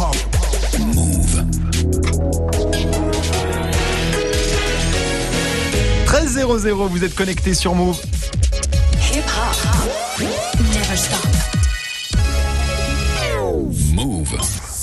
hip-hop. Move. 13h00, vous êtes connectés sur Move. Hip-hop. Never stop. Move.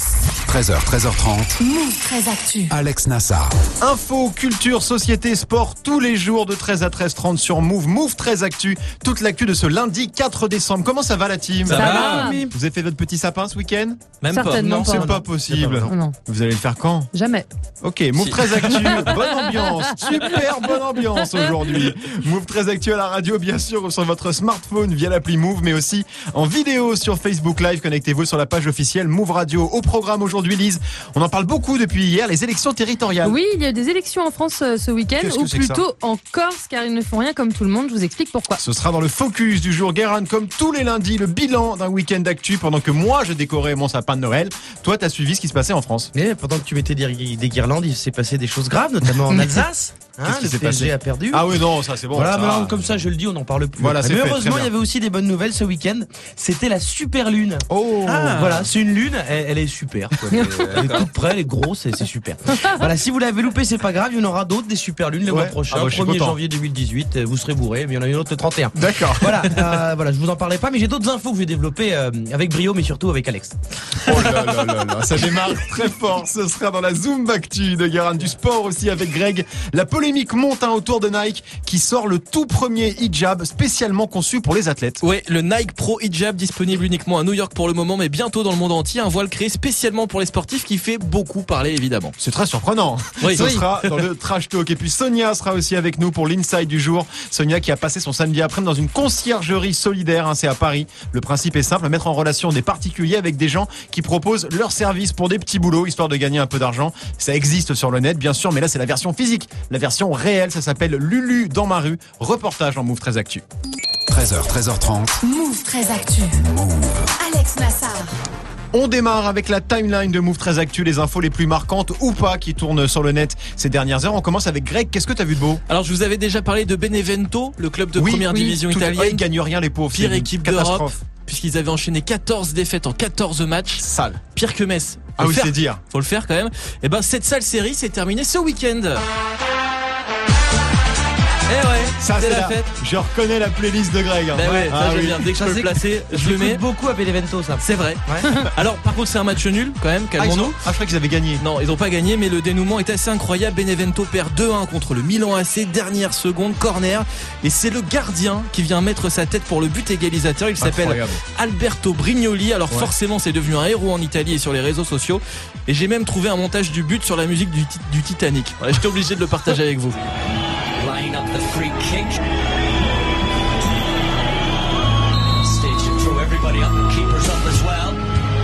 13h, 13h30. Move 13 Actu. Alex Nassar. Info, culture, société, sport, tous les jours de 13 à 13h30 sur Move. Move 13 Actu, toute l'actu de ce lundi 4 décembre. Comment ça va la team ? Ça va. Vous avez fait votre petit sapin ce week-end ? Même pas. Certainement Non, pas. C'est pas possible. Non, Vous allez le faire quand ? jamais. Ok, Move 13 Actu, bonne ambiance, super bonne ambiance aujourd'hui. Move 13 Actu à la radio, bien sûr, sur votre smartphone via l'appli Move, mais aussi en vidéo sur Facebook Live. Connectez-vous sur la page officielle Move Radio. Au programme aujourd'hui, Lise, on en parle beaucoup depuis hier, les élections territoriales. Oui, il y a des élections en France ce week-end, Qu'est-ce que ou c'est que ça ? plutôt en Corse, car ils ne font rien comme tout le monde. Je vous explique pourquoi. Ce sera dans le focus du jour. Guérin, comme tous les lundis, le bilan d'un week-end d'actu pendant que moi je décorais mon sapin de Noël. Toi, t'as suivi ce qui se passait en France. Mais pendant que tu mettais des guirlandes, il s'est passé des choses graves, notamment en Alsace. Qu'est-ce qui le s'est PSG passé ? a perdu. Ah oui, non, ça c'est bon. Voilà, ça. maintenant, comme ça, je le dis, on n'en parle plus. Voilà, c'est mais fait, très heureusement, bien. il y avait aussi des bonnes nouvelles ce week-end. C'était la super lune. Oh Voilà, c'est une lune, elle est super. Quoi. Elle est toute près, elle est grosse, c'est super. Voilà, si vous l'avez loupé, c'est pas grave, il y en aura d'autres des super lunes le mois prochain. Ah bah, je suis 1er content. janvier 2018, vous serez bourré, mais il y en a une autre le 31. D'accord. Voilà, voilà, je vous en parlais pas, mais j'ai d'autres infos que je vais développer avec brio, mais surtout avec Alex. Oh là là là là, ça démarre très fort. Ce sera dans la Zoom Actu de Guérin, du sport aussi avec Greg. La polémique monte autour de Nike qui sort le tout premier hijab spécialement conçu pour les athlètes. Ouais, le Nike Pro Hijab disponible uniquement à New York pour le moment, mais bientôt dans le monde entier. Un voile créé spécialement pour les sportifs qui fait beaucoup parler évidemment. C'est très surprenant. Oui. Ce sera dans le Trash Talk. Et puis Sonia sera aussi avec nous pour l'Inside du jour. Sonia qui a passé son samedi après-midi dans une conciergerie solidaire, c'est à Paris. Le principe est simple, mettre en relation des particuliers avec des gens qui proposent leurs services pour des petits boulots, histoire de gagner un peu d'argent. Ça existe sur le net, bien sûr, mais là c'est la version physique, la version réelle. Ça s'appelle Lulu dans ma rue. Reportage en Move 13 Actu. 13h, 13h30. Move 13 Actu. Move. Alex Nassar. On démarre avec la timeline de Move 13 Actu, les infos les plus marquantes ou pas qui tournent sur le net ces dernières heures. On commence avec Greg. Qu'est-ce que t'as vu de beau ? Alors je vous avais déjà parlé de Benevento, le club de première division Ils italienne. gagnent rien les pauvres. Pire C'est une équipe catastrophe. d'Europe, puisqu'ils avaient enchaîné 14 défaites en 14 matchs. Sale. Pire que Metz. Ah Faut oui, le faire. c'est dire. Faut le faire quand même. Et ben cette sale série s'est terminée ce week-end. Eh ouais, Ça c'est c'est la fête. Je reconnais la playlist de Greg. Ben ouais, ça Ah j'aime oui. bien. Dès que je peux le placer, je le mets. J'écoute beaucoup à Benevento, ça. C'est vrai. Ouais. Alors par contre c'est un match nul quand même, Ah, ils calmons-nous. ont- je crois qu'ils avaient gagné. Non, ils n'ont pas gagné, mais le dénouement est assez incroyable. Benevento perd 2-1 contre le Milan AC, dernière seconde, corner. Et c'est le gardien qui vient mettre sa tête pour le but égalisateur. Il s'appelle Incroyable. Alberto Brignoli. Alors forcément, c'est devenu un héros en Italie et sur les réseaux sociaux. Et j'ai même trouvé un montage du but sur la musique du Titanic. Voilà, j'étais obligé de le partager avec vous. Line up the free kick. Stage it through, everybody up, the keeper's up as well.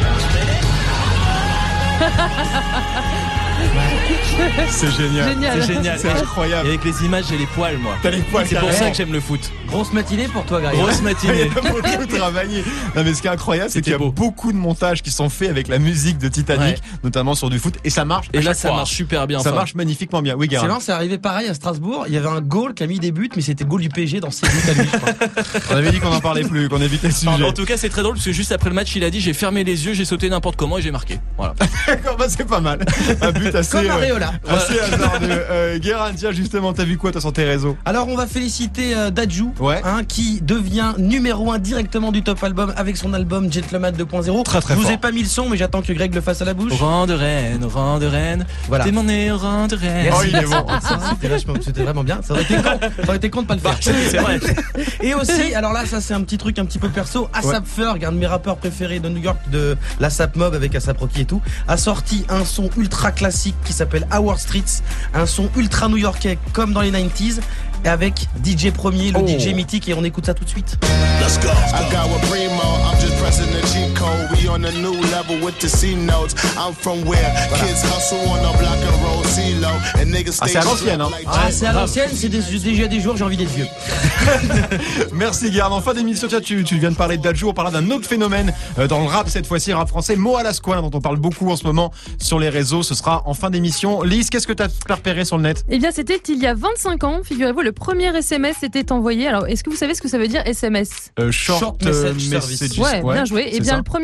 C'est génial. Génial. C'est génial. C'est incroyable. Et avec les images, j'ai les poils, moi. T'as les poils C'est pour carrément. ça que j'aime le foot. Grosse matinée pour toi, Greg. Grosse Il matinée. a beaucoup travaillé. Non mais ce qui est incroyable, c'est qu'il y a C'était beau. beaucoup de montages qui sont faits avec la musique de Titanic, Ouais. notamment sur du foot, et ça marche. Et à là, chaque ça fois. marche super bien. Ça Enfin, marche magnifiquement bien. Oui, C'est Guérin. marrant, c'est arrivé pareil à Strasbourg. Il y avait un goal qui a mis des buts, mais c'était le goal du PSG dans ses buts à lui, je crois. On avait dit qu'on en parlait plus, qu'on évitait le sujet. En tout cas, c'est très drôle parce que juste après le match, il a dit j'ai fermé les yeux, j'ai sauté n'importe comment et j'ai marqué. Voilà. D'accord, bah c'est pas mal. Un but assez, Comme Areola. assez hasardeux. Guérin, tiens, justement, t'as vu quoi toi sur tes réseaux ? Alors on va féliciter Dadju, Ouais. qui devient numéro 1 directement du top album avec son album Gentleman 2.0. Très, très Je vous fort. ai pas mis le son, mais j'attends que Greg le fasse à la bouche. Au rang de reine, Voilà. T'es mon nez au rang de reine. Merci. Oh, il est bon. C'était vraiment bien. Ça aurait été con de pas le faire. C'est vrai. Et aussi, alors là, ça c'est un petit truc un petit peu perso. ASAP Ferg, un de mes rappeurs préférés de New York, de l'ASAP Mob avec ASAP Rocky et tout, a sorti un son ultra classique qui s'appelle Our Streets, un son ultra new-yorkais comme dans les 90s, et avec DJ Premier, le Oh. DJ mythique, et on écoute ça tout de suite. Let's go. I got with Primo. I'm just pressing the G code. We on a new level with the C notes. I'm from where kids hustle on the block and roll CeeLo and niggas Ah, stay c'est à l'ancienne, hein. like Ah, c'est à l'ancienne, c'est déjà des jours, j'ai envie d'être vieux. Merci Guérin. En fin d'émission, tiens, tu viens de parler de Dadju. On parlera d'un autre phénomène dans le rap, cette fois-ci rap français, Mo Alasquale, dont on parle beaucoup en ce moment sur les réseaux. Ce sera en fin d'émission. Lise, qu'est-ce que t'as repéré sur le net ? Eh bien, c'était il y a 25 ans, figurez-vous, le premier SMS était envoyé. Alors, est-ce que vous savez ce que ça veut dire SMS ? Short Message messages. service. Ouais, bien joué. Eh c'est bien, ça. le premier de ces messages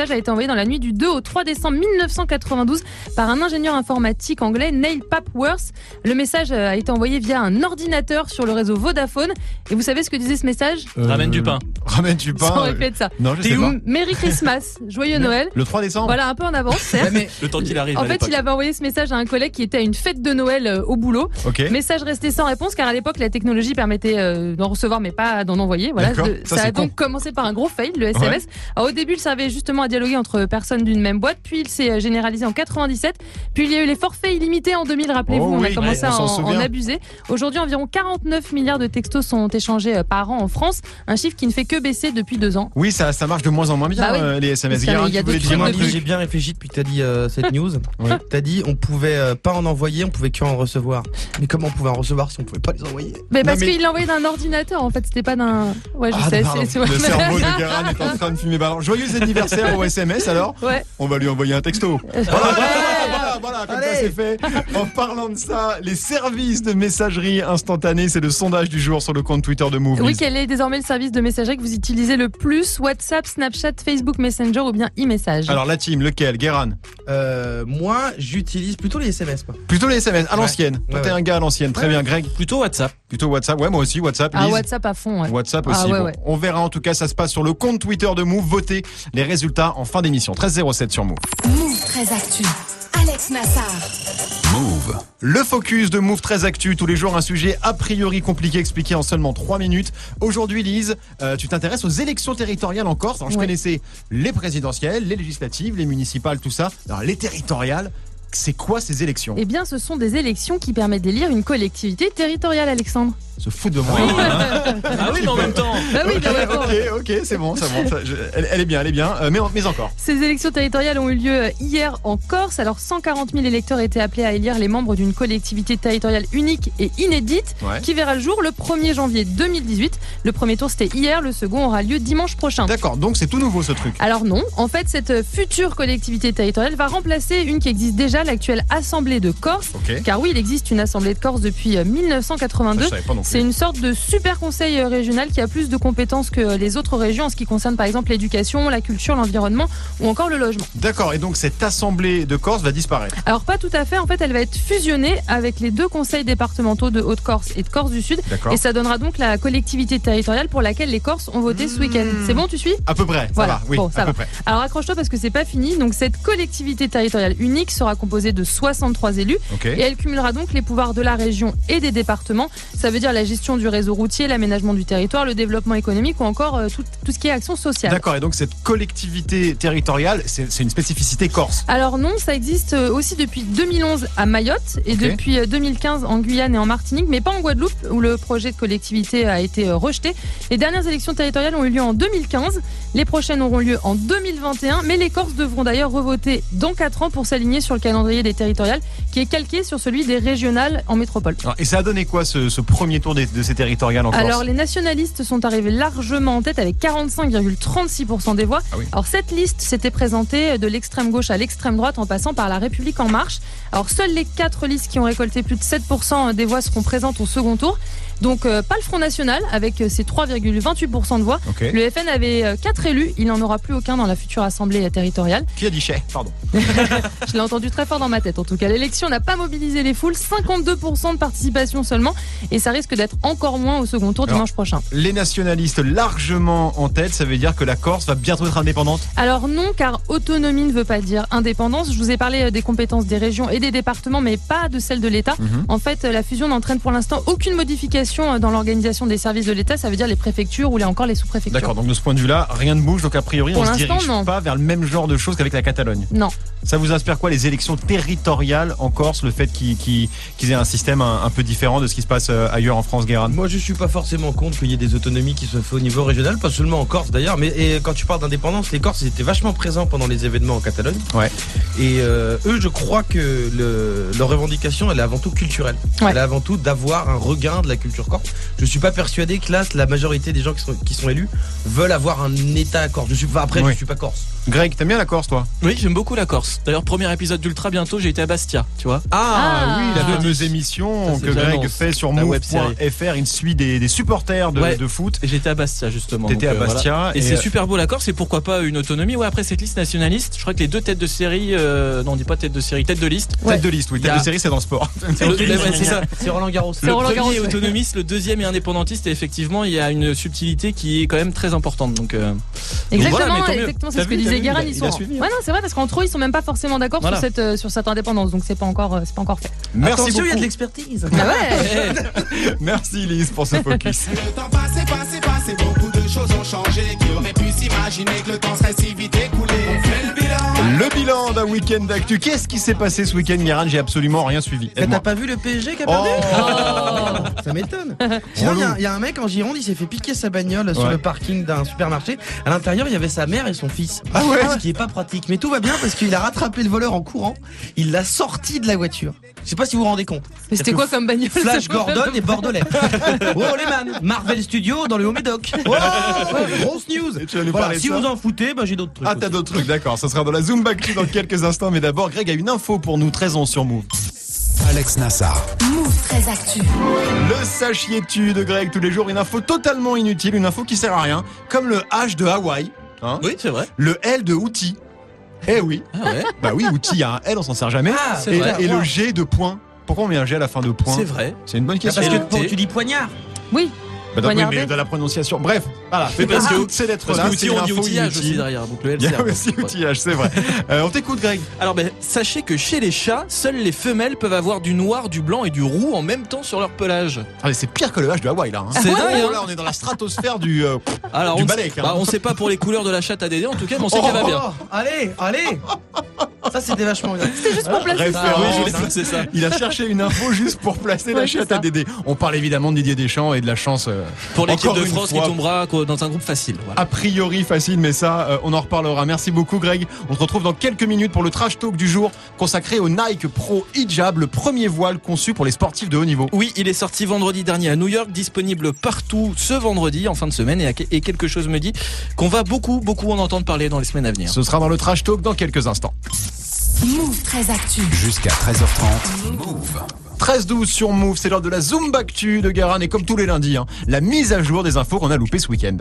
message a été envoyé dans la nuit du 2 au 3 décembre 1992 par un ingénieur informatique anglais, Neil Papworth. Le message a été envoyé via un ordinateur sur le réseau Vodafone. Et vous savez ce que disait ce message ? Ramène du pain. Ramène du pain. Ça aurait pu être ça. Non, je sais pas. Merry Christmas, joyeux Noël. Le 3 décembre. Voilà, un peu en avance, certes. Mais Le temps qu'il arrive. En à fait, l'époque. il avait envoyé ce message à un collègue qui était à une fête de Noël au boulot. Ok. Message resté sans réponse car à l'époque la technologie permettait d'en recevoir mais pas d'en envoyer. Voilà. D'accord. Ça, Ça c'est a donc commencé par un gros fail, le SMS. Alors, au début, il servait justement à dialoguer entre personnes d'une même boîte, puis il s'est généralisé en 97. Puis il y a eu les forfaits illimités en 2000, rappelez-vous, Oh on a oui, commencé on à s'en en souvient. abuser. Aujourd'hui, environ 49 milliards de textos sont échangés par an en France, un chiffre qui ne fait que baisser depuis 2 ans. Oui, ça marche de moins en moins bien, Bah oui. les SMS. Parce qu'il y a- Guérin, il y a tu voulais des dire un trucs truc. j'ai bien réfléchi depuis que t'as dit cette news. Ouais. T'as dit on pouvait pas en envoyer, on pouvait qu'en recevoir. Mais comment on pouvait en recevoir si on pouvait pas les envoyer ? Mais parce mais- qu'il l'a envoyé d'un ordinateur, en fait, c'était pas d'un. Ouais, je sais. pardon. c'est- Le cerveau de Guérin est en train de fumer ballon. Joyeux anniversaire au SMS alors. Ouais. On va lui envoyer un texto. Voilà, comme ça Allez. c'est fait. En parlant de ça, les services de messagerie instantanée, c'est le sondage du jour sur le compte Twitter de Move. Oui, Lise. quel est désormais le service de messagerie que vous utilisez le plus ? WhatsApp, Snapchat, Facebook Messenger ou bien e-message ? Alors la team, lequel Guérin? Moi, j'utilise plutôt les SMS. Moi. Plutôt les SMS, à l'ancienne. Toi, Ouais, t'es ouais. un gars à l'ancienne. Très bien, Greg. Plutôt WhatsApp. Plutôt WhatsApp. Ouais, moi aussi, WhatsApp. Ah, Lise. WhatsApp à fond, ouais. WhatsApp aussi. Ah, ouais, Bon, ouais. on verra en tout cas, ça se passe sur le compte Twitter de Move. Votez les résultats en fin d'émission. 13h07 sur Move. Move très actu. Alex Nassar. Move. Le focus de Move très actu, tous les jours un sujet a priori compliqué expliqué en seulement 3 minutes. Aujourd'hui Lise, tu t'intéresses aux élections territoriales en Corse. Alors je Ouais. connaissais les présidentielles, les législatives, les municipales, tout ça. Alors les territoriales, c'est quoi ces élections? Eh bien, ce sont des élections qui permettent d'élire une collectivité territoriale, Alexandre. Se fout de moi. Ah oui, mais en même temps. Bah oui, bien d'accord. ok, c'est bon. Elle est bien. Mais encore. Ces élections territoriales ont eu lieu hier en Corse. Alors 140 000 électeurs étaient appelés à élire les membres d'une collectivité territoriale unique et inédite Ouais. qui verra le jour le 1er janvier 2018. Le premier tour c'était hier, le second aura lieu dimanche prochain. D'accord, donc c'est tout nouveau ce truc. Alors non, en fait cette future collectivité territoriale va remplacer une qui existe déjà, l'actuelle Assemblée de Corse. Ok. Car oui, il existe une Assemblée de Corse depuis 1982. Je savais pas non plus. C'est une sorte de super conseil régional qui a plus de compétences que les autres régions en ce qui concerne par exemple l'éducation, la culture, l'environnement ou encore le logement. D'accord, et donc cette assemblée de Corse va disparaître. Alors pas tout à fait, en fait elle va être fusionnée avec les 2 conseils départementaux de Haute-Corse et de Corse du Sud. D'accord. Et ça donnera donc la collectivité territoriale pour laquelle les Corses ont voté ce week-end. C'est bon, tu suis ? À peu près, Voilà. ça va, oui, Bon, ça à va. peu près. Alors accroche-toi parce que c'est pas fini. Donc cette collectivité territoriale unique sera composée de 63 élus Ok. et elle cumulera donc les pouvoirs de la région et des départements. Ça veut dire la gestion du réseau routier, l'aménagement du territoire, le développement économique ou encore tout ce qui est action sociale. D'accord, et donc cette collectivité territoriale, c'est une spécificité corse. Alors non, ça existe aussi depuis 2011 à Mayotte et Ok. depuis 2015 en Guyane et en Martinique, mais pas en Guadeloupe où le projet de collectivité a été rejeté. Les dernières élections territoriales ont eu lieu en 2015, les prochaines auront lieu en 2021, mais les Corses devront d'ailleurs revoter dans 4 ans pour s'aligner sur le calendrier des territoriales qui est calqué sur celui des régionales en métropole. Alors, et ça a donné quoi ce premier tour de ces territoriales en Corse? Alors les nationalistes sont arrivés largement en tête avec 45,36% des voix. Ah oui. Alors cette liste s'était présentée de l'extrême gauche à l'extrême droite en passant par la République en marche. Alors seules les 4 listes qui ont récolté plus de 7% des voix seront présentes au second tour. Donc pas le Front National avec ses 3,28% de voix. Ok. Le FN avait 4 élus, il n'en aura plus aucun dans la future assemblée territoriale. Qui a dit chais? Pardon. Je l'ai entendu très fort dans ma tête en tout cas. L'élection n'a pas mobilisé les foules, 52% de participation seulement et ça risque d'être encore moins au second tour Alors, dimanche prochain. Les nationalistes largement en tête, ça veut dire que la Corse va bientôt être indépendante? Alors non, car autonomie ne veut pas dire indépendance. Je vous ai parlé des compétences des régions et des départements, mais pas de celles de l'État. En fait, la fusion n'entraîne pour l'instant aucune modification dans l'organisation des services de l'État. Ça veut dire les préfectures ou encore les sous-préfectures. D'accord, donc de ce point de vue-là, rien ne bouge, donc a priori Pour on se l'instant, dirige non. pas vers le même genre de choses qu'avec la Catalogne. Non. Ça vous inspire quoi les élections territoriales en Corse, le fait qu'ils aient un système un peu différent de ce qui se passe ailleurs en France, Guérin? Moi, je suis pas forcément contre qu'il y ait des autonomies qui se fassent au niveau régional, pas seulement en Corse d'ailleurs. Mais et quand tu parles d'indépendance, les Corses ils étaient vachement présents pendant les événements en Catalogne. Ouais. Et eux, je crois que leur revendication, elle est avant tout culturelle. Ouais. Elle est avant tout d'avoir un regain de la culture corse. Je suis pas persuadé que là, la majorité des gens qui sont élus veulent avoir un État corse. Je suis pas Oui. je suis pas corse. Greg, t'aimes bien la Corse, toi? Oui, j'aime beaucoup la Corse. D'ailleurs, premier épisode d'Ultra bientôt, j'ai été à Bastia, tu vois. Ah, oui, la Jeudi. fameuse émission Ça, c'est que Greg j'annonce. fait sur La web-série. move.fr. Il suit des supporters de foot. Et j'étais à Bastia justement. T'étais donc, à Bastia. voilà. Et c'est super beau la Corse, et pourquoi pas une autonomie. Ouais, après cette liste nationaliste, je crois que les deux têtes de série, non, on dit pas tête de série, tête de liste. Tête de liste, oui. Tête de série, c'est dans le sport. C'est ça. C'est Roland Garros. Le Roland premier Garros, est ouais. autonomiste, le deuxième est indépendantiste, et effectivement, il y a une subtilité qui est quand même très importante. Donc, Exactement, voilà, mais tant mieux. exactement, c'est T'as ce que vu, disait t'as vu, Guérin. il a suivi, hein. Ouais, non, c'est vrai, parce qu'entre eux, ils sont même pas forcément d'accord Voilà. sur cette indépendance, donc c'est pas encore fait. Merci Attention, il y a beaucoup. de l'expertise. Ah ouais. Merci Lise pour ce focus. Le temps passé, beaucoup de choses ont changé. Qui aurait pu s'imaginer que le temps serait si vite écoulé? On fait le bilan. Le bilan d'un week-end d'actu. Qu'est-ce qui s'est passé ce week-end, Guérin? J'ai absolument rien suivi. T'as Aide-moi. pas vu le PSG qui a perdu? Ça m'étonne. Sinon, il y a un mec en Gironde, il s'est fait piquer sa bagnole sur Ouais. le parking d'un supermarché. À l'intérieur, il y avait sa mère et son fils. Ah ouais. Ce qui est pas pratique. Mais tout va bien parce qu'il a rattrapé le voleur en courant. Il l'a sorti de la voiture. Je sais pas si vous vous rendez compte. Mais c'était quoi comme bagnole? Flash Gordon et Bordelais. Oh les man, Marvel Studios dans le Haut-Médoc. Oh, grosse news. Et tu vas nous Voilà, parler de si ça vous en foutez, j'ai d'autres trucs. Ah, t'as aussi. d'autres trucs, d'accord. Ça sera dans la Zumba Actu dans quelques instants. Mais d'abord, Greg a une info pour nous, 13 ans sur Move. Alex Nassar. Move très actu. Le sachiez-tu de Greg tous les jours, une info totalement inutile, une info qui sert à rien, comme le H de Hawaï, hein, oui, c'est vrai. le L de outil. Eh oui, Ah ouais, bah oui, outil, il y a un L, on s'en sert jamais. Ah, c'est et vrai. et le G de point. Pourquoi on met un G à la fin de point? c'est vrai. C'est une bonne Ah, question. parce Et que le bon, T. tu dis poignard. Oui. Bah, donc, oui, Poignardé. mais de la prononciation. Bref, voilà. Mais parce que- c'est d'être Parce là, que c'est outil, on une dit info outillage inutile. aussi derrière. Donc le L Il y sert. a aussi outillage, c'est vrai. On t'écoute, Greg. Alors sachez que chez les chats, seules les femelles peuvent avoir du noir, du blanc et du roux en même temps sur leur pelage. Ah, mais c'est pire que le H de Hawaï, là. hein. C'est dingue, hein. Oh, là, on est dans la stratosphère du. Alors Du on balèque, hein. on sait pas pour les couleurs de la chatte à Dédé en tout cas, mais on sait qu'elle va bien. Oh, allez. Ça, c'était vachement bien. C'est juste pour placer ça. Référence. Oui, je voulais placer ça. Il a cherché une info juste pour placer la Ouais, c'est chatte à ça. Dédé. On parle évidemment de Didier Deschamps et de la chance. Pour l'équipe Encore de une France qui fois. tombera dans un groupe facile. Voilà. A priori facile, mais ça, on en reparlera. Merci beaucoup, Greg. On se retrouve dans quelques minutes pour le trash talk du jour consacré au Nike Pro Hijab, le premier voile conçu pour les sportifs de haut niveau. Oui, il est sorti vendredi dernier à New York, disponible partout ce vendredi en fin de semaine et quelque chose me dit qu'on va beaucoup en entendre parler dans les semaines à venir. Ce sera dans le trash talk dans quelques instants. Move très actu. Jusqu'à 13h30. Move. 13-12 sur Move, c'est l'heure de la Zumba Actu de Guérin et comme tous les lundis, hein, la mise à jour des infos qu'on a loupées ce week-end.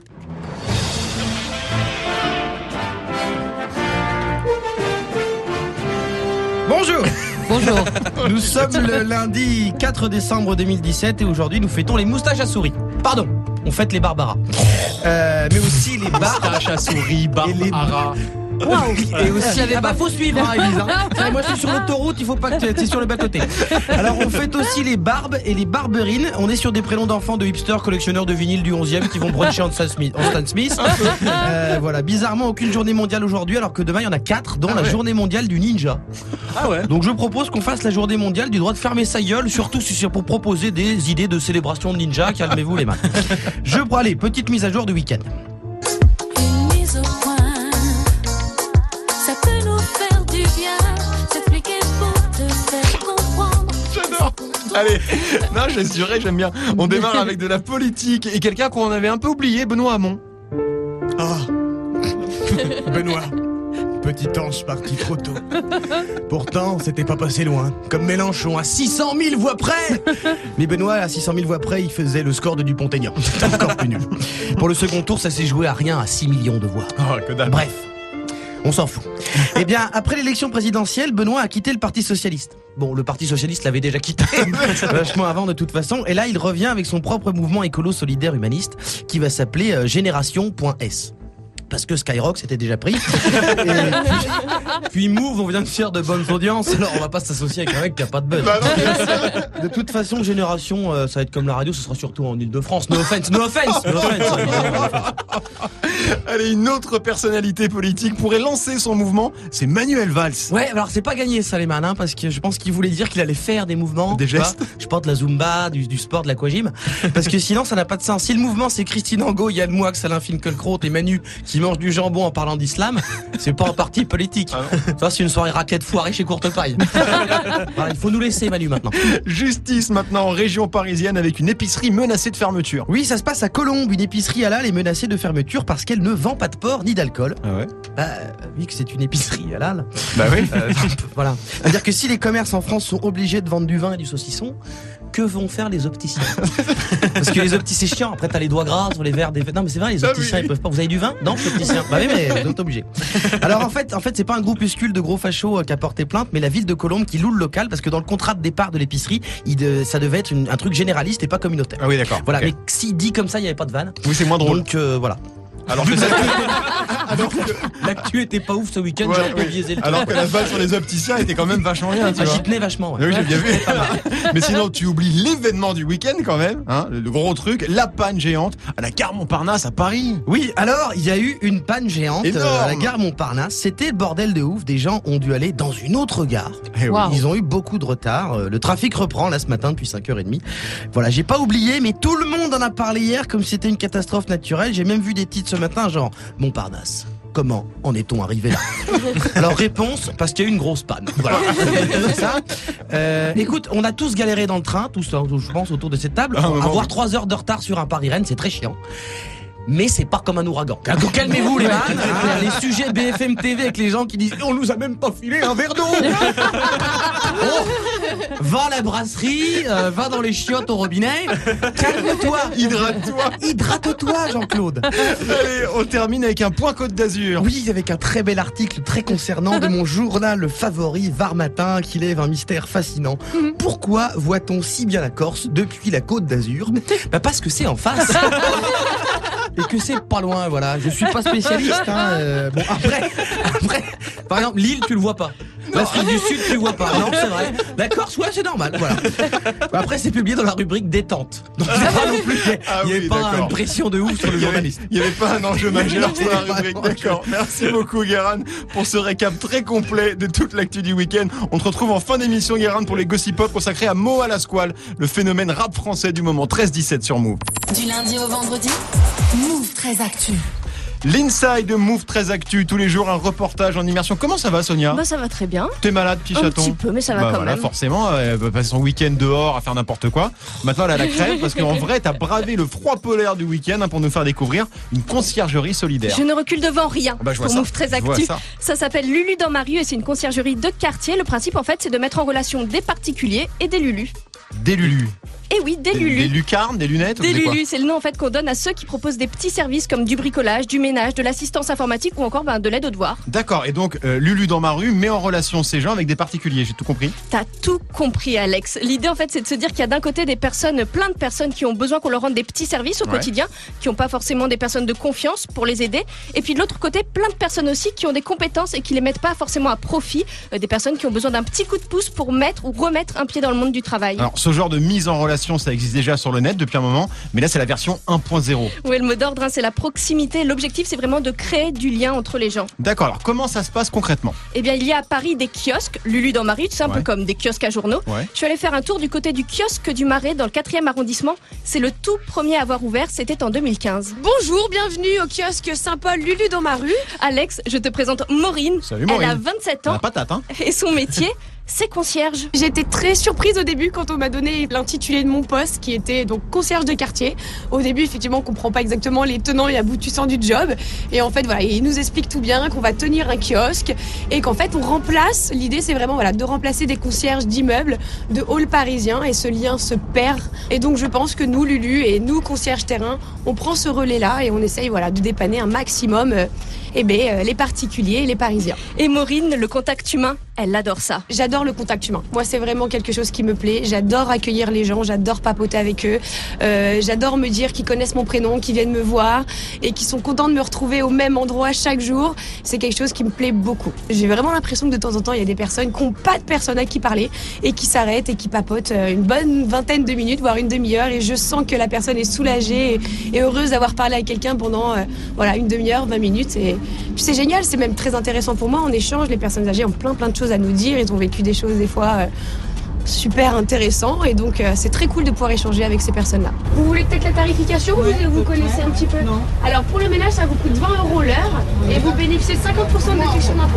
Bonjour. Bonjour. Nous sommes le lundi 4 décembre 2017 et aujourd'hui nous fêtons les moustaches à souris. Pardon, on fête les Barbaras. Mais aussi les barbes. Moustache à souris, barbe Et les- hara. Waouh. Et aussi, faut suivre, hein, Elise, hein. Ouais, moi, je suis sur l'autoroute, il faut pas que tu es sur le bas-côté. Alors, on fête aussi les barbes et les barberines. On est sur des prénoms d'enfants de hipsters collectionneurs de vinyle du 11e qui vont bruncher en Stan Smith. Voilà, bizarrement, aucune journée mondiale aujourd'hui, alors que demain, il y en a 4, dont la journée mondiale du ninja. Ah ouais. Donc, je propose qu'on fasse la journée mondiale du droit de fermer sa gueule, surtout si c'est pour proposer des idées de célébration de ninja. Calmez-vous les mains. Allez, petite mise à jour du week-end. Une mise au point, ça peut nous faire du bien, s'expliquer pour te faire comprendre. J'adore. Allez, non, j'assurais, j'aime bien. On démarre avec de la politique et quelqu'un qu'on avait un peu oublié, Benoît Hamon. Ah, Benoît, petit ange parti trop tôt. Pourtant, c'était pas passé loin. Comme Mélenchon, à 600 000 voix près. Mais Benoît, à 600 000 voix près, il faisait le score de Dupont-Aignan. C'était encore plus nul. Pour le second tour, ça s'est joué à rien, à 6 millions de voix. Oh, que dalle. Bref, on s'en fout. Eh bien, après l'élection présidentielle, Benoît a quitté le Parti Socialiste. Bon, le Parti Socialiste l'avait déjà quitté vachement avant de toute façon. Et là, il revient avec son propre mouvement écolo solidaire humaniste qui va s'appeler Génération.s. Parce que Skyrock c'était déjà pris. Puis Move, on vient de faire de bonnes audiences, alors on va pas s'associer avec un mec qui a pas de buzz. Bah non, De toute façon, Génération, ça va être comme la radio, ce sera surtout en Ile-de-France. No offense, no offense, no offense. Allez, une autre personnalité politique pourrait lancer son mouvement, c'est Manuel Valls. Ouais, alors c'est pas gagné ça les man, hein, parce que je pense qu'il voulait dire qu'il allait faire des mouvements. Des tu vois. gestes. Je porte la Zumba, du sport, de l'aquagym. Parce que sinon ça n'a pas de sens. Si le mouvement c'est Christine Angot, Yann Moix, Alain Finkielkraut et Manu qui mangent du jambon en parlant d'islam, c'est pas un parti politique. Ça c'est une soirée raclette foirée chez Courtepaille. Voilà, il faut nous laisser Manu maintenant. Justice maintenant en région parisienne avec une épicerie menacée de fermeture. Oui, ça se passe à Colombes. Une épicerie halal est menacée de fermeture parce qu'elle qu'elle ne vend pas de porc ni d'alcool. Ah ouais. Vu que c'est une épicerie halal. Bah oui. Voilà. C'est-à-dire que si les commerces en France sont obligés de vendre du vin et du saucisson, que vont faire les opticiens? Parce que les opticiens, c'est chiant. Après, t'as les doigts gras sur les verres des... Non, mais c'est vrai, les opticiens, ils peuvent pas. Vous avez du vin? Non, je suis opticien. Bah oui, mais vous êtes obligé. Alors, en fait, c'est pas un groupuscule de gros fachos qui a porté plainte, mais la ville de Colombes qui loue le local parce que dans le contrat de départ de l'épicerie, ça devait être un truc généraliste et pas communautaire. Ah oui, d'accord. Voilà. Okay. Mais s'il dit comme ça, il n'y avait pas de vanne. Oui, c'est moins drôle. Donc, voilà. Alors que l'actu était pas ouf ce week-end, ouais, j'ai un peu biaisé le truc. Alors que la balle sur les opticiens était quand même vachement bien. J'y tenais vachement. Ouais. Oui, j'ai bien vu. Mais sinon, tu oublies l'événement du week-end quand même, hein, le gros truc, la panne géante à la gare Montparnasse à Paris. Oui, alors il y a eu une panne géante à la gare Montparnasse. C'était le bordel de ouf. Des gens ont dû aller dans une autre gare. Wow. Ils ont eu beaucoup de retard. Le trafic reprend là ce matin depuis 5h30. Voilà, j'ai pas oublié, mais tout le monde en a parlé hier comme si c'était une catastrophe naturelle. J'ai même vu des titres ce matin genre Montparnasse. Comment en est-on arrivé là? Alors réponse, parce qu'il y a eu une grosse panne. Voilà. Ça. Écoute, on a tous galéré dans le train, tous, je pense, autour de cette table. Avoir 3 heures de retard sur un Paris-Rennes, c'est très chiant. Mais c'est pas comme un ouragan. Donc calmez-vous les man. Les sujets BFM TV avec les gens qui disent on nous a même pas filé un verre d'eau. Va à la brasserie, va dans les chiottes au robinet. Calme-toi. Hydrate-toi, Jean-Claude. Allez, on termine avec un point Côte d'Azur. Oui, avec un très bel article très concernant de mon journal favori, Var Matin, qui lève un mystère fascinant. Pourquoi voit-on si bien la Corse depuis la Côte d'Azur? Parce que c'est en face. Et que c'est pas loin, voilà. Je suis pas spécialiste. Bon, après, par exemple, l'île, tu le vois pas. L'Afrique du Sud, tu le vois pas. Non, c'est vrai. D'accord, ouais, c'est normal. Voilà. Après, c'est publié dans la rubrique détente. Donc, c'est pas non plus. Il n'y avait pas une pression de ouf sur le journaliste. Il n'y avait pas un enjeu majeur sur la rubrique. D'accord. Merci beaucoup, Guérin, pour ce récap très complet de toute l'actu du week-end. On te retrouve en fin d'émission, Guérin, pour les Gossip Pop consacrés à Mo à la Squale, le phénomène rap français du moment. 13-17 sur Move. Du lundi au vendredi, Move 13 Actu. L'inside de Move 13 Actu, tous les jours un reportage en immersion. Comment ça va, Sonia? Ça va très bien. T'es malade, petit chaton? Un petit peu, mais ça va quand même. Forcément, elle va passer son week-end dehors à faire n'importe quoi. Maintenant, elle a la crève parce qu'en vrai, t'as bravé le froid polaire du week-end pour nous faire découvrir une conciergerie solidaire. Je ne recule devant rien pour Move 13 Actu. Ça s'appelle Lulu dans ma rue et c'est une conciergerie de quartier. Le principe, en fait, c'est de mettre en relation des particuliers et des Lulus. Des Lulus? Eh oui, des Lulus. Des lucarnes, des lunettes? Des Lulus, c'est le nom en fait qu'on donne à ceux qui proposent des petits services comme du bricolage, du ménage, de l'assistance informatique ou encore de l'aide aux devoirs. D'accord, et donc Lulu dans ma rue met en relation ces gens avec des particuliers, j'ai tout compris? T'as tout compris, Alex. L'idée en fait c'est de se dire qu'il y a d'un côté plein de personnes qui ont besoin qu'on leur rende des petits services au quotidien, qui n'ont pas forcément des personnes de confiance pour les aider, et puis de l'autre côté plein de personnes aussi qui ont des compétences et qui les mettent pas forcément à profit, des personnes qui ont besoin d'un petit coup de pouce pour mettre ou remettre un pied dans le monde du travail. Alors ce genre de mise en relation, ça existe déjà sur le net depuis un moment, mais là c'est la version 1.0. Oui, le mot d'ordre, c'est la proximité. L'objectif, c'est vraiment de créer du lien entre les gens. D'accord, alors comment ça se passe concrètement? Eh bien, il y a à Paris des kiosques, Lulu dans ma rue, c'est un peu comme des kiosques à journaux. Je suis allée faire un tour du côté du kiosque du Marais, dans le 4e arrondissement. C'est le tout premier à avoir ouvert, c'était en 2015. Bonjour, bienvenue au kiosque Saint-Paul Lulu dans ma rue. Alex, je te présente Maureen. Salut Maureen. Elle a 27 ans. La patate, hein. Et son métier, c'est concierge. J'étais très surprise au début quand on m'a donné l'intitulé de mon poste qui était donc concierge de quartier. Au début, effectivement, on comprend pas exactement les tenants et aboutissants du job. Et en fait, voilà, il nous explique tout bien qu'on va tenir un kiosque et qu'en fait, on remplace. L'idée, c'est vraiment de remplacer des concierges d'immeubles, de halls parisiens et ce lien se perd. Et donc, je pense que nous, Lulu et nous, concierges terrain, on prend ce relais-là et on essaye, de dépanner un maximum. Les particuliers et les Parisiens. Et Maureen, le contact humain, elle adore ça. J'adore le contact humain. Moi, c'est vraiment quelque chose qui me plaît. J'adore accueillir les gens, j'adore papoter avec eux. J'adore me dire qu'ils connaissent mon prénom, qu'ils viennent me voir et qu'ils sont contents de me retrouver au même endroit chaque jour. C'est quelque chose qui me plaît beaucoup. J'ai vraiment l'impression que de temps en temps, il y a des personnes qui n'ont pas de personne à qui parler et qui s'arrêtent et qui papotent une bonne vingtaine de minutes, voire une demi-heure. Et je sens que la personne est soulagée et heureuse d'avoir parlé à quelqu'un pendant une demi-heure, 20 minutes. Et c'est génial, c'est même très intéressant pour moi. On échange, les personnes âgées ont plein de choses à nous dire. Ils ont vécu des choses des fois super intéressantes et donc c'est très cool de pouvoir échanger avec ces personnes-là. Vous voulez peut-être la tarification? Vous connaissez un petit peu? Non. Alors pour le ménage, ça vous coûte 20 € l'heure et vous bénéficiez de 50% de réduction d'impôt.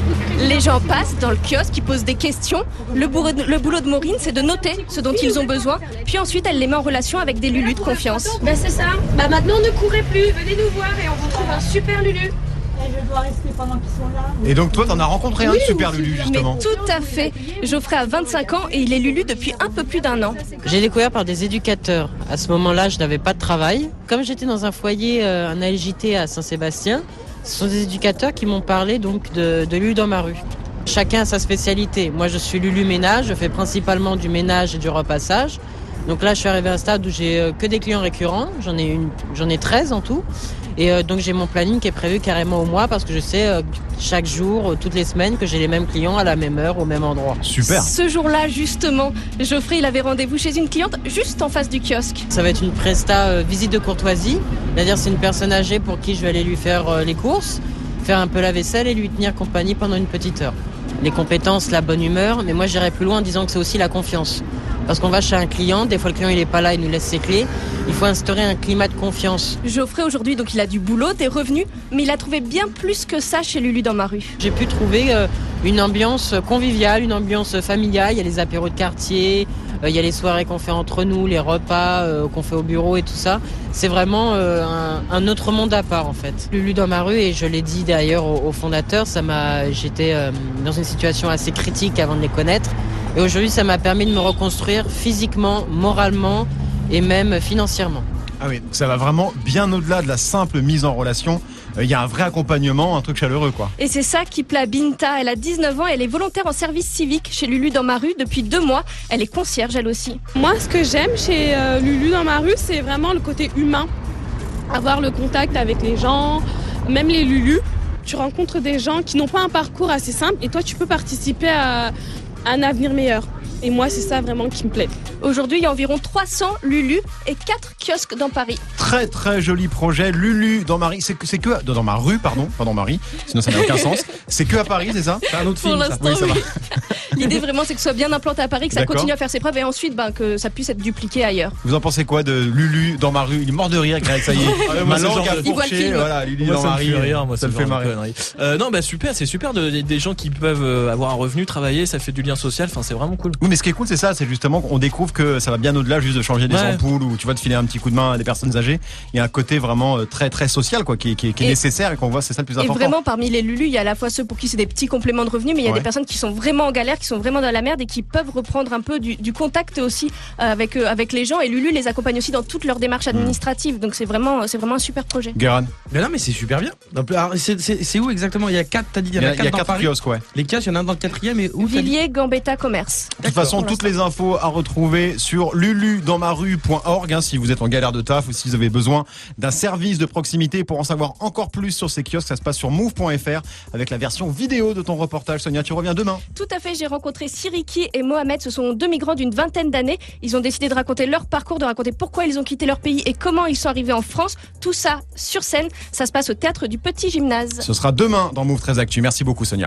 Les gens passent dans le kiosque, ils posent des questions. Le boulot de Maureen, c'est de noter ce dont ils ont besoin. Puis ensuite, elle les met en relation avec des lulus de confiance. Ben c'est ça. Bah maintenant ne courez plus, venez nous voir et on vous trouve un super Lulu. Je dois rester pendant qu'ils sont là. Et donc toi, t'en as rencontré un de super Lulu justement. Mais tout à fait. Geoffrey a 25 ans et il est Lulu depuis un peu plus d'1 an. J'ai découvert par des éducateurs. À ce moment-là, je n'avais pas de travail. Comme j'étais dans un foyer, un ALJT à Saint-Sébastien, ce sont des éducateurs qui m'ont parlé donc de Lulu dans ma rue. Chacun a sa spécialité. Moi, je suis Lulu ménage, je fais principalement du ménage et du repassage. Donc là, je suis arrivé à un stade où j'ai que des clients récurrents. J'en ai 13 en tout. Et donc j'ai mon planning qui est prévu carrément au mois parce que je sais chaque jour, toutes les semaines, que j'ai les mêmes clients à la même heure, au même endroit. Super. Ce jour-là, justement, Geoffrey, il avait rendez-vous chez une cliente juste en face du kiosque. Ça va être une presta visite de courtoisie. C'est-à-dire c'est une personne âgée pour qui je vais aller lui faire les courses, faire un peu la vaisselle et lui tenir compagnie pendant une petite heure. Les compétences, la bonne humeur, mais moi j'irai plus loin en disant que c'est aussi la confiance. Parce qu'on va chez un client, des fois le client il est pas là, il nous laisse ses clés. Il faut instaurer un climat de confiance. Geoffrey aujourd'hui, donc il a du boulot, des revenus, mais il a trouvé bien plus que ça chez Lulu dans ma rue. J'ai pu trouver une ambiance conviviale, une ambiance familiale. Il y a les apéros de quartier, il y a les soirées qu'on fait entre nous, les repas qu'on fait au bureau et tout ça. C'est vraiment un autre monde à part en fait. Lulu dans ma rue, et je l'ai dit d'ailleurs au fondateur, j'étais dans une situation assez critique avant de les connaître. Et aujourd'hui, ça m'a permis de me reconstruire physiquement, moralement et même financièrement. Ah oui, ça va vraiment bien au-delà de la simple mise en relation. Il y a un vrai accompagnement, un truc chaleureux quoi. Et c'est ça qui plaît à Binta. Elle a 19 ans, elle est volontaire en service civique chez Lulu dans ma rue depuis 2 mois. Elle est concierge elle aussi. Moi, ce que j'aime chez Lulu dans ma rue, c'est vraiment le côté humain. Avoir le contact avec les gens, même les Lulus. Tu rencontres des gens qui n'ont pas un parcours assez simple et toi, tu peux participer à un avenir meilleur. Et moi, c'est ça vraiment qui me plaît. Aujourd'hui, il y a environ 300 Lulu et 4 kiosques dans Paris. Très très joli projet. Lulu dans Marie, c'est que dans ma rue, pardon, pas dans Marie, sinon ça n'a aucun sens. C'est que à Paris, c'est ça? C'est un autre film. Ça. Oui, ça va. L'idée vraiment, c'est que ce soit bien implanté à Paris, que ça D'accord. continue à faire ses preuves et ensuite que ça puisse être dupliqué ailleurs. Vous en pensez quoi de Lulu dans ma rue? Il est mort de rire, Greg, ça y est. Ma langue a fourché, voilà, Lulu dans ma rue. Ça me fait marrer. Non, bah super, c'est super des gens qui peuvent avoir un revenu, travailler, ça fait du lien social, enfin c'est vraiment cool. Oui, mais ce qui est cool, c'est ça, c'est justement qu'on découvre que ça va bien au-delà juste de changer des ampoules ou tu vas te filer un petit coup de main à des personnes âgées. Il y a un côté vraiment très très social quoi, qui est nécessaire et qu'on voit, c'est ça le plus important. Et vraiment, parmi les Lulu, il y a à la fois ceux pour qui c'est des petits compléments de revenus, mais il y a des personnes qui sont vraiment en galère, qui sont vraiment dans la merde et qui peuvent reprendre un peu du contact aussi avec les gens. Et Lulu les accompagne aussi dans toutes leurs démarches administratives. Donc c'est vraiment un super projet. Guérin. Mais non, mais c'est super bien. Alors, c'est où exactement? Il y a 4, t'as dit, il y en a 4 dans Paris. Kiosques, ouais. Les kiosques, il y en a un dans le 4e et où? Villiers, Gambetta, Commerce. De toute façon, toutes les infos à retrouver sur luludansmarue.org si vous êtes en galère de taf ou si vous avez besoin d'un service de proximité. Pour en savoir encore plus sur ces kiosques, ça se passe sur move.fr avec la version vidéo de ton reportage. Sonia, tu reviens demain. Tout à fait, j'ai rencontré Siriki et Mohamed. Ce sont 2 migrants d'une vingtaine d'années. Ils ont décidé de raconter leur parcours, de raconter pourquoi ils ont quitté leur pays et comment ils sont arrivés en France. Tout ça sur scène. Ça se passe au théâtre du Petit Gymnase. Ce sera demain dans Move 13 Actu. Merci beaucoup, Sonia.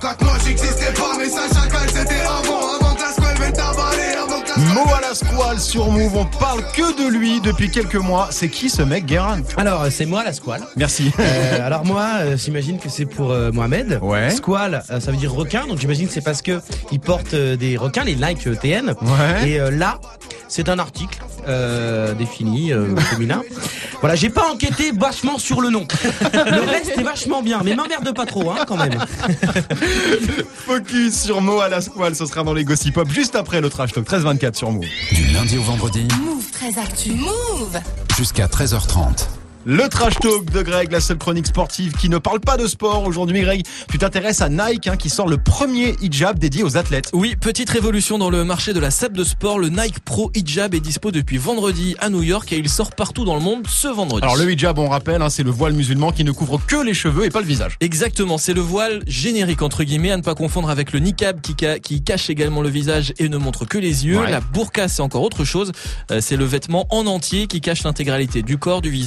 Mo à la squale sur Move, on parle que de lui depuis quelques mois. C'est qui ce mec, Guérin? Alors, c'est moi la squale. Merci. Alors moi, j'imagine que c'est pour Mohamed. Ouais. Squale, ça veut dire requin, donc j'imagine que c'est parce que il porte des requins, les Nike TN. Ouais. Et là, c'est un article défini féminin. Voilà, j'ai pas enquêté vachement sur le nom. Le reste est vachement bien, mais m'emmerde pas trop, hein, quand même. Focus sur Mo à la squale, ce sera dans les Gossip Pop juste après le Trash Talk 13-24 sur Move. Du lundi au vendredi. Move 13 Actu. Move. Jusqu'à 13h30. Le Trash Talk de Greg, la seule chronique sportive qui ne parle pas de sport. Aujourd'hui, Greg, tu t'intéresses à Nike qui sort le premier hijab dédié aux athlètes. Oui, petite révolution dans le marché de la sape de sport. Le Nike Pro Hijab est dispo depuis vendredi à New York et il sort partout dans le monde ce vendredi. Alors le hijab, on rappelle, c'est le voile musulman qui ne couvre que les cheveux et pas le visage. Exactement, c'est le voile générique entre guillemets, à ne pas confondre avec le niqab qui cache également le visage et ne montre que les yeux. La burqa, c'est encore autre chose. C'est le vêtement en entier qui cache l'intégralité du corps, du visage et il y a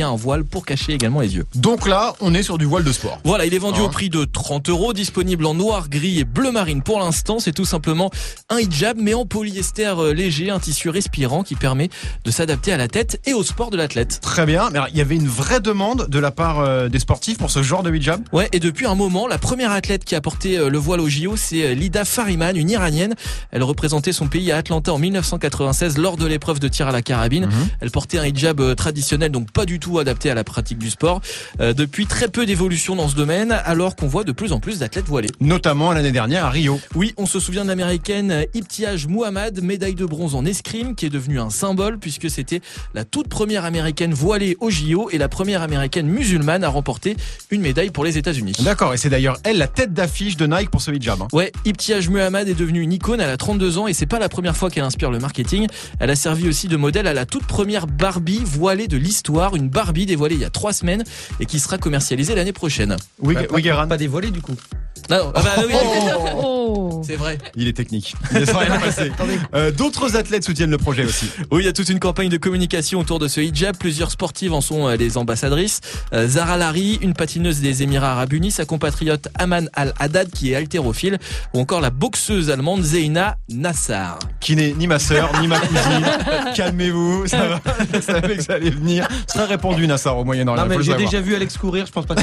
un voile pour cacher également les yeux. Donc là, on est sur du voile de sport. Voilà, il est vendu au prix de 30 €, disponible en noir, gris et bleu marine pour l'instant. C'est tout simplement un hijab, mais en polyester léger, un tissu respirant qui permet de s'adapter à la tête et au sport de l'athlète. Très bien, mais alors, il y avait une vraie demande de la part des sportifs pour ce genre de hijab. Ouais, et depuis un moment, la première athlète qui a porté le voile au JO, c'est Lida Fariman, une Iranienne. Elle représentait son pays à Atlanta en 1996 lors de l'épreuve de tir à la carabine. Elle portait un hijab traditionnel, donc pas du tout adapté à la pratique du sport. Depuis, très peu d'évolution dans ce domaine, alors qu'on voit de plus en plus d'athlètes voilés. Notamment l'année dernière à Rio. Oui, on se souvient de l'américaine Ibtihaj Muhammad, médaille de bronze en escrime, qui est devenue un symbole puisque c'était la toute première américaine voilée au JO et la première américaine musulmane à remporter une médaille pour les États-Unis. D'accord, et c'est d'ailleurs elle la tête d'affiche de Nike pour ce hijab. Ouais, Ibtihaj Muhammad est devenue une icône, elle a 32 ans et c'est pas la première fois qu'elle inspire le marketing. Elle a servi aussi de modèle à la toute première Barbie voilée de l'histoire, une Barbie dévoilée il y a 3 semaines et qui sera commercialisée l'année prochaine. Oui, Guérin. Pas dévoilée du coup. Non, ah bah oui, Oh. c'est vrai. Il est technique. Il est rien passé. D'autres athlètes soutiennent le projet aussi. Oui, il y a toute une campagne de communication autour de ce hijab. Plusieurs sportives en sont les ambassadrices. Zara Larry, une patineuse des Émirats Arabes Unis, sa compatriote Aman Al-Haddad qui est haltérophile, ou encore la boxeuse allemande Zeina Nassar. Qui n'est ni ma sœur, ni ma cousine. Calmez-vous, ça va. Je savais que ça allait venir. Très répandu, Nassar, au Moyen-Orient. Non, mais j'ai déjà vu Alex courir, je pense pas que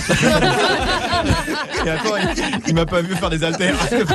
Et attends, il m'a pas vu faire des haltères.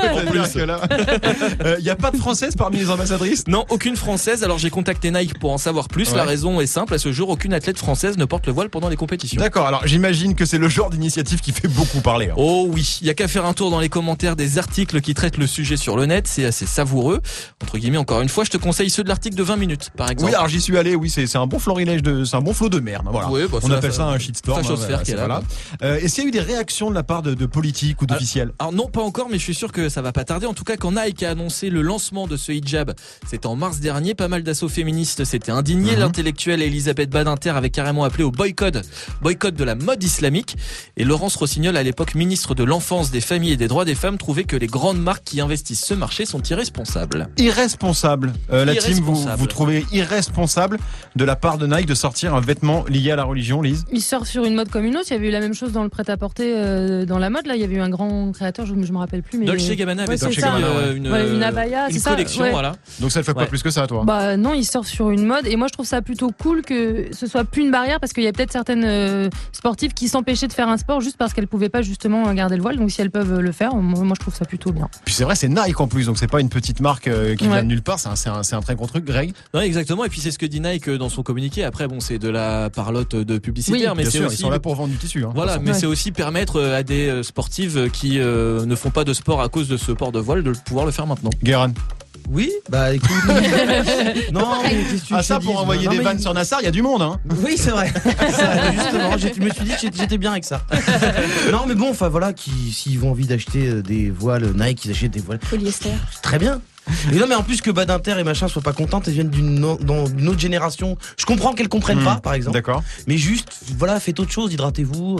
Il n'y a pas de française parmi les ambassadrices? Non, aucune française. Alors j'ai contacté Nike pour en savoir plus. Ouais. La raison est simple. À ce jour, aucune athlète française ne porte le voile pendant les compétitions. D'accord, alors j'imagine que c'est le genre d'initiative qui fait beaucoup parler. Oh oui, il y a qu'à faire un tour dans les commentaires des articles qui traitent le sujet sur le net. C'est assez savoureux. Entre guillemets, encore une fois, je te conseille ceux de l'article de 20 minutes, par exemple. Oui, alors j'y suis allé. Oui, c'est un bon florilège c'est un bon flot de merde. Voilà. Ouais, bah, on appelle ça un shitstorm. Ça chose faire c'est voilà. Est-ce qu'il y a eu des réactions de la part de politiques ou d'officiels? Alors non, pas encore, mais je suis sûr que ça va pas tarder. En tout cas, quand Nike a annoncé le lancement de ce hijab, c'était en mars dernier, pas mal d'assauts féministes s'étaient indignés. L'intellectuelle Elisabeth Badinter avait carrément appelé au boycott de la mode islamique. Et Laurence Rossignol, à l'époque ministre de l'Enfance, des Familles et des Droits des Femmes, trouvait que les grandes marques qui investissent ce marché sont irresponsables. Irresponsable. La team, Irresponsable. vous trouvez irresponsable de la part de Nike de sortir un vêtement lié à la religion, Lise? Il sort sur une mode comme une autre. Il y avait eu la même chose dans le prêt-à-porter dans la mode. Là, il y avait eu un grand créateur, je me rappelle plus. Mais Dolce Gabbana avait c'est sorti ça. une abaya, une c'est ça, collection, ouais. voilà. Donc ça ne fait pas plus que ça, toi? Bah non, il sort sur une mode et moi je trouve ça plutôt cool que ce soit plus une barrière parce qu'il y a peut-être certaines sportives qui s'empêchaient de faire un sport juste parce qu'elles pouvaient pas justement garder le voile. Donc si elles peuvent le faire, moi je trouve ça plutôt bien. Puis c'est vrai, c'est Nike en plus, donc c'est pas une petite marque qui vient de nulle part. C'est un très gros truc, Greg. Non, exactement. Et puis c'est ce que dit Nike dans son communiqué. Après, bon, c'est de la parlotte de publicitaire, mais bien c'est sûr, aussi ils sont là pour vendre du tissu. Voilà, mais c'est aussi permettre à des sportives qui ne font pas de sport à cause de ce port de voile de pouvoir le faire maintenant. Guérin. Oui, bah écoute. Non, mais qu'est-ce que tu ça te pour dis, envoyer non, des mais- vannes sur Nassar, il y a du monde, hein. Oui, c'est vrai. Ça, justement, je me suis dit que j'étais bien avec ça. Non, mais bon, enfin voilà, s'ils ont envie d'acheter des voiles Nike, ils achètent des voiles. Polyester. C'est très bien. Et non, mais en plus que Badinter et machin soient pas contentes, elles viennent d'une autre génération. Je comprends qu'elles comprennent pas, par exemple. D'accord. Mais juste, voilà, faites autre chose, hydratez-vous.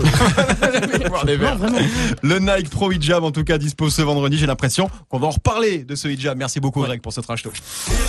Non, vraiment. Le Nike Pro Hijab, en tout cas, dispose ce vendredi. J'ai l'impression qu'on va en reparler de ce hijab. Merci beaucoup, Greg, pour ce trash talk.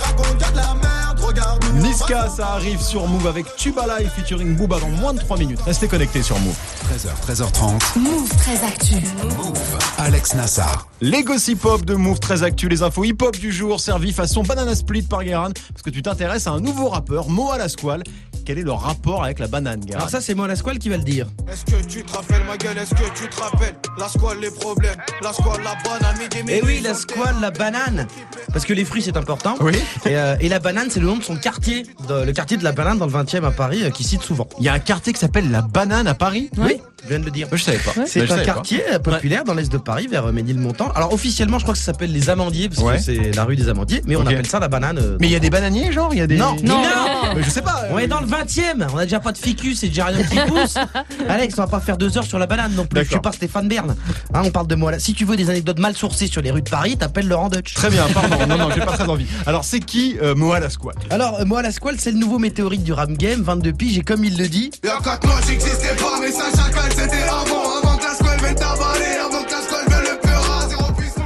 Niska, ça arrive sur Move avec Tuba Live featuring Booba dans moins de 3 minutes. Restez connectés sur Move. 13h, 13h30. Move très actu. Alex Nassar. Les gossip hop de Move très actu, les infos hip hop du jour, servi façon banana split par Guérin. Parce que tu t'intéresses à un nouveau rappeur, Moa Lasquale. Quel est le rapport avec la banane, Guérin? Alors ça, c'est moi Lasquale qui va le dire. Est-ce que tu te rappelles ma gueule, est-ce que tu te rappelles la squale, les problèmes, la squale, la banane, midi, Et oui, la squale, la banane. Parce que les fruits, c'est important. Oui. Et la banane, c'est le nom de son quartier. Le quartier de la banane dans le 20e à Paris, qui cite souvent. Il y a un quartier qui s'appelle la banane à Paris? Oui, je viens de le dire. Je savais pas. C'est un quartier populaire dans l'est de Paris, vers Ménilmontant. Alors officiellement, je crois que ça s'appelle les Amandiers, parce que c'est la rue des Amandiers, mais on appelle ça la banane. Mais il y a des bananiers, genre? Il y a des... Non. Mais je sais pas. On est dans le 20e, on a déjà pas de ficus et déjà rien qui pousse. Alex, on va pas faire 2 heures sur la banane non plus. Je suis pas Stéphane Bern. Hein, on parle de moi là. Si tu veux des anecdotes mal sourcées sur les rues de Paris, t'appelles Laurent Deutsch. Très bien, pardon. Non, j'ai pas très envie. Alors, c'est qui Moa Lasquale? Alors, Moa Lasquale, c'est le nouveau météorite du rap game, 22 piges, et comme il le dit. Y'a 4 mois, j'existais pas, mais ça chacal, c'était avant que la squale vienne t'avaler, avant que la squale vienne le peur à 0 puissance.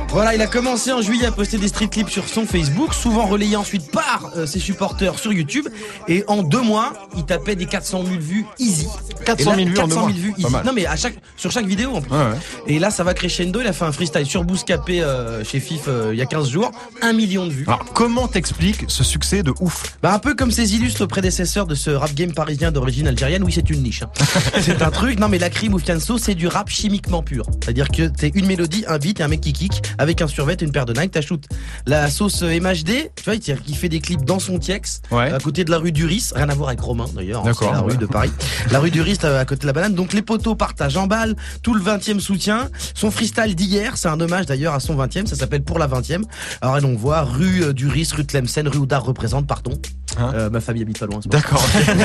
Voilà, il a commencé en juillet à poster des street clips sur son Facebook, souvent relayés ensuite par ses supporters sur YouTube. Et en 2 mois, il tapait des 400 000 vues easy. 400 000 vues en 2 mois. 400 000 vues easy. Non mais sur chaque vidéo en plus. Ouais. Et là, ça va crescendo. Il a fait un freestyle sur Bouscapé chez FIF il y a 15 jours. 1 million de vues. Alors, comment t'expliques ce succès de ouf? Bah un peu comme ses illustres prédécesseurs de ce rap game parisien d'origine algérienne. Oui, c'est une niche. Hein. C'est un truc. Non mais la Crime ou Fianso, c'est du rap chimiquement pur. C'est-à-dire que t'es une mélodie, un beat et un mec qui kick avec un survêt et une paire de Nike, t'as shoot. La sauce MHD, tu vois, il fait des clips dans son Tiex, à côté de la rue du Riz, rien à voir avec Romain d'ailleurs, c'est la rue de Paris. La rue du Riz à côté de la banane. Donc les potos partagent en balle, tout le 20e soutien. Son freestyle d'hier, c'est un hommage d'ailleurs à son 20e, ça s'appelle Pour la 20e. Alors on voit rue du Riz, rue Tlemcen, rue Oudar représente, pardon. Ma famille habite pas loin. D'accord.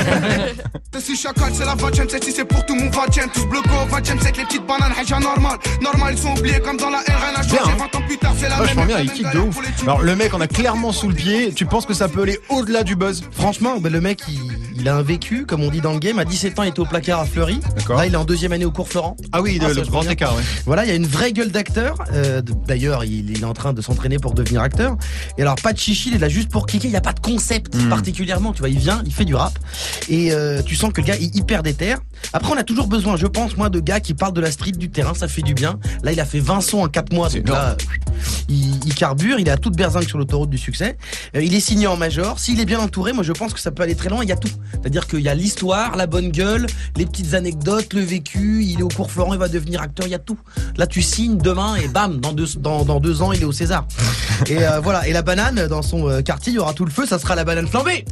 Si chacal c'est la 20ème, celle-ci c'est pour tout mon 20ème. Tous bloqués au 20ème, c'est que les petites bananes, haja normal. Normal, ils sont oubliés comme dans la RN. A changé 20 ans plus tard, c'est la même. Vachement bien, il kick de ouf. Alors le mec, on a clairement sous le pied. Tu penses que ça peut aller au-delà du buzz? Franchement, le mec, il a un vécu, comme on dit dans le game. À 17 ans, il était au placard à Fleury. Là, il est en 2e année au cours Florent. Ah oui, le grand écart, ouais. Voilà, il y a une vraie gueule d'acteur. D'ailleurs, il est en train de s'entraîner pour devenir acteur. Et alors, pas de chichi, il est là juste pour kicker. Il n'y a pas de concept particulièrement. Tu vois, il vient, il fait du rap. Et tu sens que le gars est hyper déter. Après, on a toujours besoin, je pense, moi, de gars qui parlent de la street, du terrain. Ça fait du bien. Là, il a fait 20 sons en 4 mois. Donc là, il carbure. Il est à toute berzingue sur l'autoroute du succès. Il est signé en major. S'il est bien entouré, moi, je pense que ça peut aller très loin. Il y a tout. C'est-à-dire qu'il y a l'histoire, la bonne gueule, les petites anecdotes, le vécu. Il est au cours Florent, il va devenir acteur. Il y a tout. Là, tu signes demain et bam, dans 2 ans, il est au César. Et voilà. Et la banane, dans son quartier, il y aura tout le feu. Ça sera la banane flambée.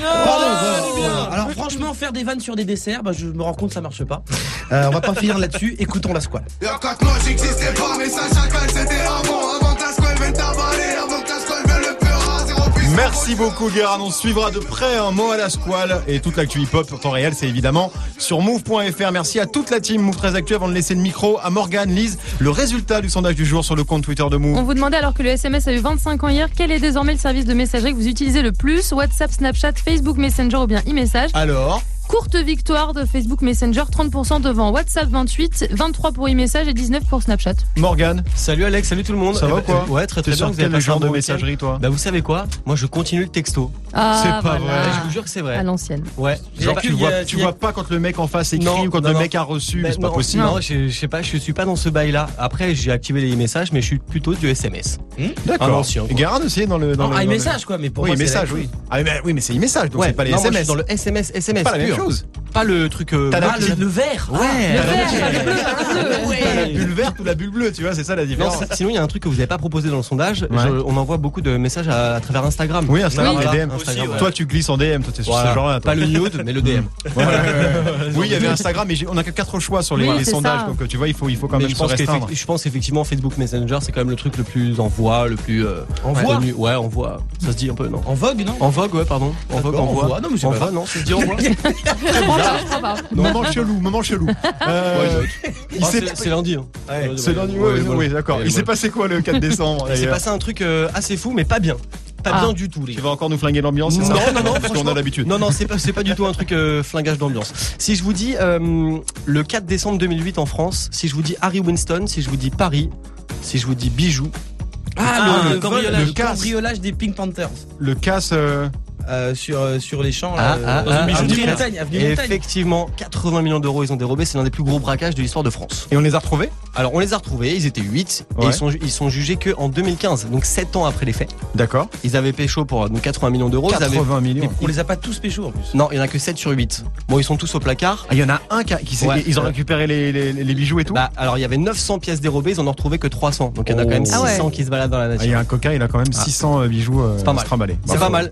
Alors franchement, faire des vannes sur des desserts, je me rends compte ça marche pas. On va pas finir là-dessus. Écoutons la squale. Il y a 4 mois, j'existais pas, mais ça chacal c'était avant que la squale vienne t'avaler, avant que la squale vienne le peur à 0 plus. Merci beaucoup Guérin, on suivra de près un mot à la squale et toute l'actu hip-hop en temps réel, c'est évidemment sur move.fr. Merci à toute la team Move 13 Actu. Avant de laisser le micro à Morgane, Lise, le résultat du sondage du jour sur le compte Twitter de Move. On vous demandait, alors que le SMS a eu 25 ans hier, quel est désormais le service de messagerie que vous utilisez le plus? WhatsApp, Snapchat, Facebook Messenger ou bien e-message? Alors, courte victoire de Facebook Messenger, 30% devant WhatsApp 28, 23 pour e-message et 19 pour Snapchat. Morgane. Salut Alex, salut tout le monde. Ça va quoi? Ouais, très bien. Vous avez quel genre de messagerie toi? Bah vous savez quoi? Moi je continue le texto. Ah, c'est pas voilà. vrai. Je vous jure que c'est vrai. À l'ancienne. Ouais. Genre tu vois pas quand le mec en face écrit ou quand le mec a reçu, c'est pas possible. Non, je sais pas, je suis pas dans ce bail là. Après j'ai activé les messages, mais je suis plutôt du SMS. D'accord. Et Guérin aussi dans le e-message quoi, mais pour moi c'est message, oui. Ah oui, mais c'est e-message, donc c'est pas les SMS. Dans le SMS, pas la même chose. Pas le truc. Le vert. Ouais. La bulle verte ou la bulle bleue, tu vois, c'est ça la différence. Non, sinon il y a un truc que vous avez pas proposé dans le sondage. On envoie beaucoup de messages à travers Instagram. Oui, Instagram, les DM. Instagram, aussi, toi tu glisses en DM, toi t'es sur ce genre-là. Pas le nude, mais le DM. Oui, il y avait Instagram, mais on a que 4 choix sur les sondages, donc tu vois, il faut quand même se restreindre. Je pense effectivement Facebook Messenger, c'est quand même le truc le plus en voix, le plus connu. Ouais, en voix. Ça se dit un peu, non? En vogue, non? En vogue, ouais, pardon. En vogue, en voix. Non, mais c'est pas non, ça se dit en voix. Moment chelou. C'est lundi. C'est lundi, oui, d'accord. Il s'est passé quoi le 4 décembre? Il s'est passé un truc assez fou, mais pas bien. Pas bien du tout. Tu vas encore nous flinguer l'ambiance, c'est ça? Non, parce qu'on a l'habitude. Non, c'est pas du tout un truc flingage d'ambiance. Si je vous dis le 4 décembre 2008 en France, si je vous dis Harry Winston, si je vous dis Paris, si je vous dis bijoux. Le cambriolage des Pink Panthers. Le casse sur les champs dans une bijouterie Montaigne. Effectivement, 80 millions d'euros ils ont dérobé, c'est l'un des plus gros braquages de l'histoire de France. Et on les a retrouvés? Alors on les a retrouvés, ils étaient 8 et ils sont jugés que en 2015, donc 7 ans après les faits. D'accord. Ils avaient pécho pour 80 millions d'euros. 80 millions. On les a pas tous pécho en plus. Non, il y en a que 7 sur 8. Bon, ils sont tous au placard. Il y en a un qui s'est ils ont récupéré les bijoux et tout. Bah alors il y avait 900 pièces dérobées, ils en ont retrouvé que 300. Donc il y en a quand même 600 qui se baladent dans la nature. Il y a un coquin, il a quand même 600 bijoux trimballés. C'est pas mal.